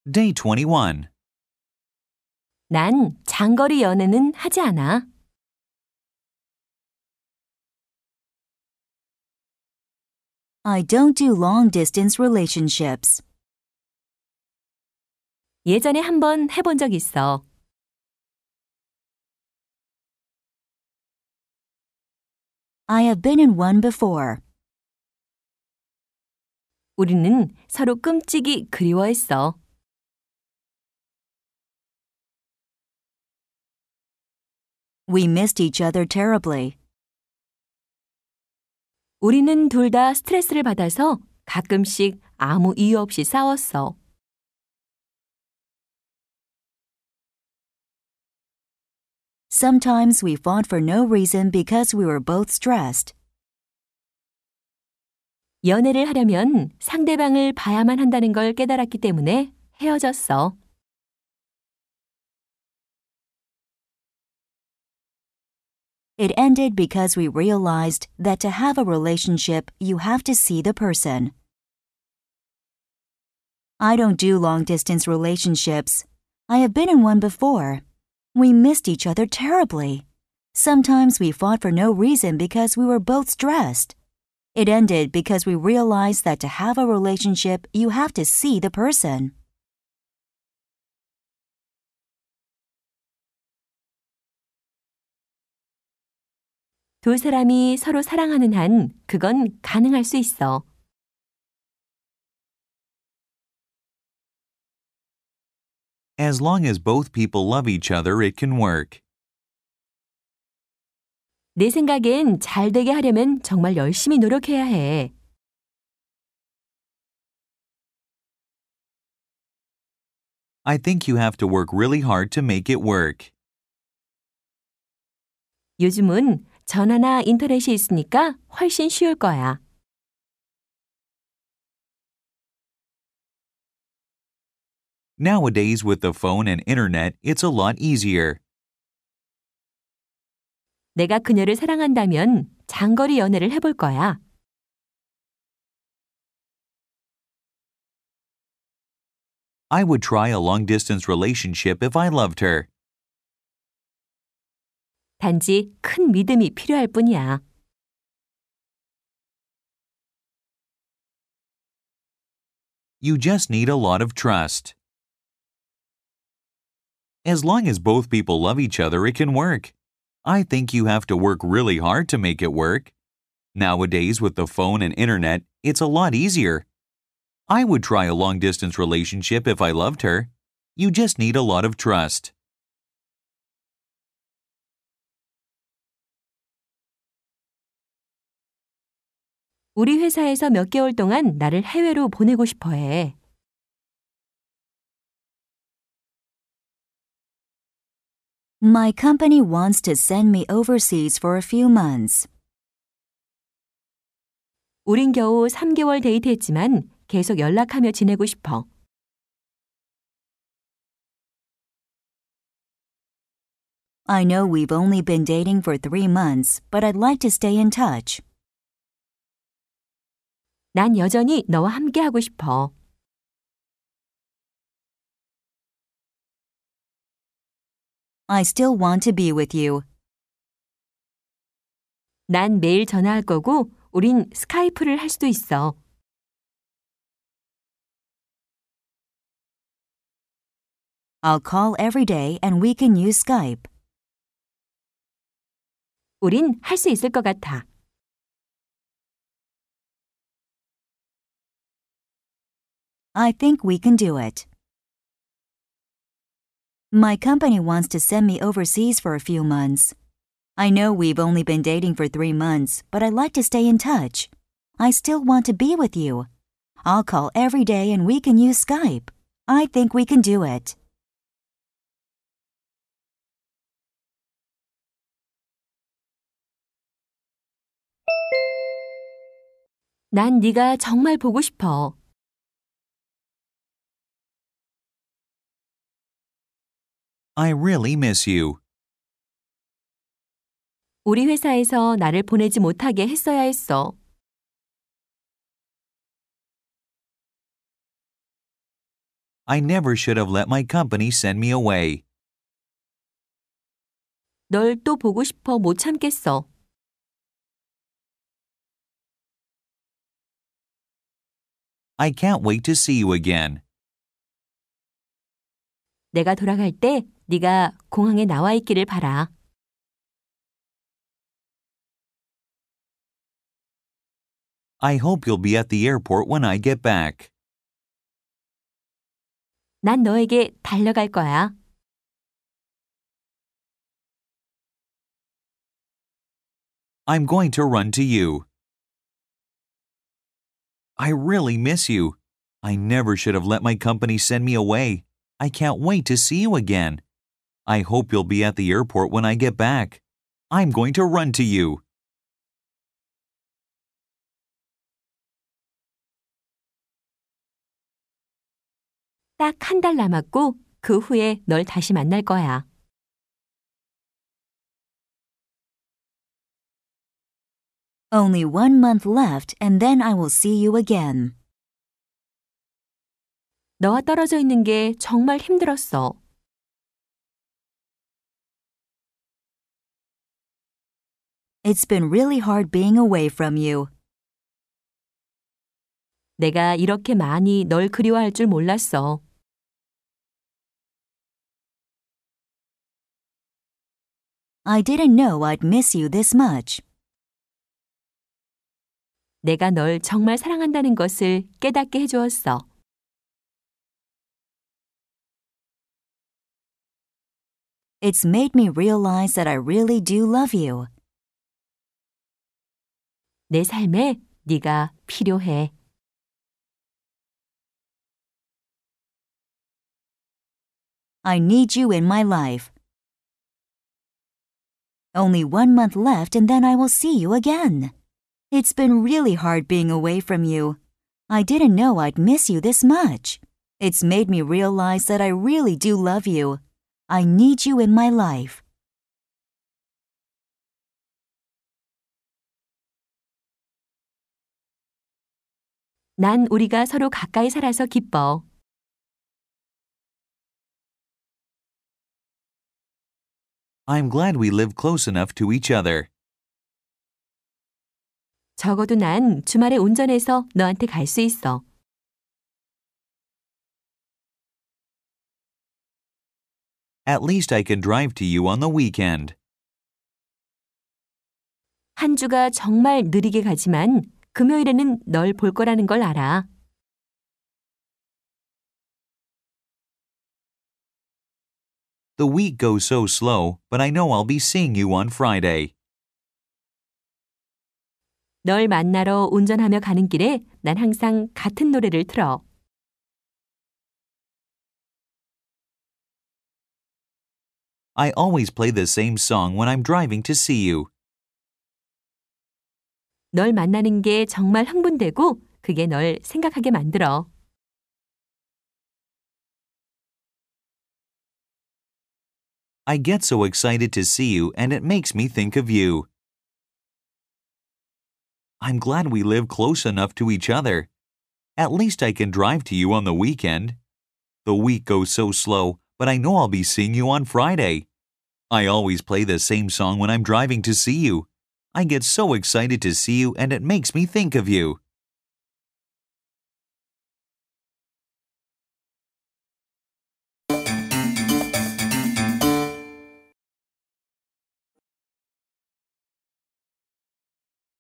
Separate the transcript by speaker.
Speaker 1: Day 21.
Speaker 2: 난 장거리 연애는 하지 않아.
Speaker 3: I don't do long-distance relationships.
Speaker 2: 예전에 한번 해본 적 있어.
Speaker 3: I have been in one before.
Speaker 2: 우리는 서로 끔찍이 그리워했어.
Speaker 3: We missed each other terribly.
Speaker 2: 우리는 둘 다 스트레스를 받아서 가끔씩 아무 이유 없이 싸웠어.
Speaker 3: Sometimes we fought for no reason because we were both stressed.
Speaker 2: 연애를 하려면 상대방을 봐야만 한다는 걸 깨달았기 때문에 헤어졌어.
Speaker 3: It ended because we realized that to have a relationship, you have to see the person. I don't do long-distance relationships. I have been in one before. We missed each other terribly. Sometimes we fought for no reason because we were both stressed. It ended because we realized that to have a relationship, you have to see the person.
Speaker 2: 두 사람이 서로 사랑하는 한 그건 가능할 수 있어.
Speaker 1: As long as both people love each other, it can work.
Speaker 2: 내 생각엔 잘 되게 하려면 정말 열심히 노력해야 해.
Speaker 1: I think you have to work really hard to make it work.
Speaker 2: 요즘은 전화나 인터넷이 있으니까 훨씬 쉬울 거야.
Speaker 1: Nowadays, with the phone and internet, it's a lot easier.
Speaker 2: 내가 그녀를 사랑한다면 장거리 연애를 해볼 거야.
Speaker 1: I would try a long-distance relationship if I loved her.
Speaker 2: 단지 큰 믿음이 필요할 뿐이야.
Speaker 1: You just need a lot of trust. As long as both people love each other, it can work. I think you have to work really hard to make it work. Nowadays, with the phone and internet, it's a lot easier. I would try a long-distance relationship if I loved her. You just need a lot of trust.
Speaker 2: 우리 회사에서 몇 개월 동안 나를 해외로 보내고 싶어 해.
Speaker 3: My company wants to send me overseas for a few months.
Speaker 2: 우린 겨우 3개월 데이트했지만 계속 연락하며 지내고 싶어.
Speaker 3: I know we've only been dating for 3 months, but I'd like to stay in touch.
Speaker 2: 난 여전히 너와 함께 하고 싶어.
Speaker 3: I still want to be with you.
Speaker 2: 난 매일 전화할 거고 우린 스카이프를 할 수도 있어.
Speaker 3: I'll call every day and we can use Skype.
Speaker 2: 우린 할 수 있을 것 같아.
Speaker 3: I think we can do it. My company wants to send me overseas for a few months. I know we've only been dating for 3 months, but I'd like to stay in touch. I still want to be with you. I'll call every day and we can use Skype. I think we can do it.
Speaker 2: 난 네가 정말 보고 싶어.
Speaker 1: I really miss you.
Speaker 2: 우리 회사에서 나를 보내지 못하게 했어야 했어.
Speaker 1: I never should have let my company send me away.
Speaker 2: 널 또 보고 싶어 못 참겠어.
Speaker 1: I can't wait to see you again.
Speaker 2: 내가 돌아갈 때 네가 공항에 나와 있기를 바라.
Speaker 1: I hope you'll be at the airport when I get back.
Speaker 2: 난 너에게 달려갈 거야.
Speaker 1: I'm going to run to you. I really miss you. I never should have let my company send me away. I can't wait to see you again. I hope you'll be at the airport when I get back. I'm going to run to you.
Speaker 2: 딱 한 달 남았고 그 후에 널 다시 만날 거야.
Speaker 3: Only 1 month left and then I will see you again.
Speaker 2: 너와 떨어져 있는 게 정말 힘들었어.
Speaker 3: It's been really hard being away from you.
Speaker 2: 내가 이렇게 많이 널 그리워할 줄 몰랐어.
Speaker 3: I didn't know I'd miss you this much.
Speaker 2: 내가 널 정말 사랑한다는 것을 깨닫게 해주었어.
Speaker 3: It's made me realize that I really do love you.
Speaker 2: 내 삶에 네가 필요해.
Speaker 3: I need you in my life. Only 1 month left and then I will see you again. It's been really hard being away from you. I didn't know I'd miss you this much. It's made me realize that I really do love you. I need you in my life.
Speaker 2: 난 우리가 서로 가까이 살아서 기뻐.
Speaker 1: I'm glad we live close enough to each other.
Speaker 2: 적어도 난 주말에 운전해서 너한테 갈 수 있어.
Speaker 1: At least I can drive to you on the weekend.
Speaker 2: 한 주가 정말 느리게 가지만 금요일에는 널 볼 거라는 걸 알아.
Speaker 1: The week goes so slow, but I know I'll be seeing you on Friday.
Speaker 2: 널 만나러 운전하며 가는 길에 난 항상 같은 노래를 틀어.
Speaker 1: I always play the same song when I'm driving to see you.
Speaker 2: 널 만나는 게 정말 흥분되고 그게 널 생각하게 만들어.
Speaker 1: I get so excited to see you and it makes me think of you. I'm glad we live close enough to each other. At least I can drive to you on the weekend. The week goes so slow, but I know I'll be seeing you on Friday. I always play the same song when I'm driving to see you. I get so excited to see you and it makes me think of you.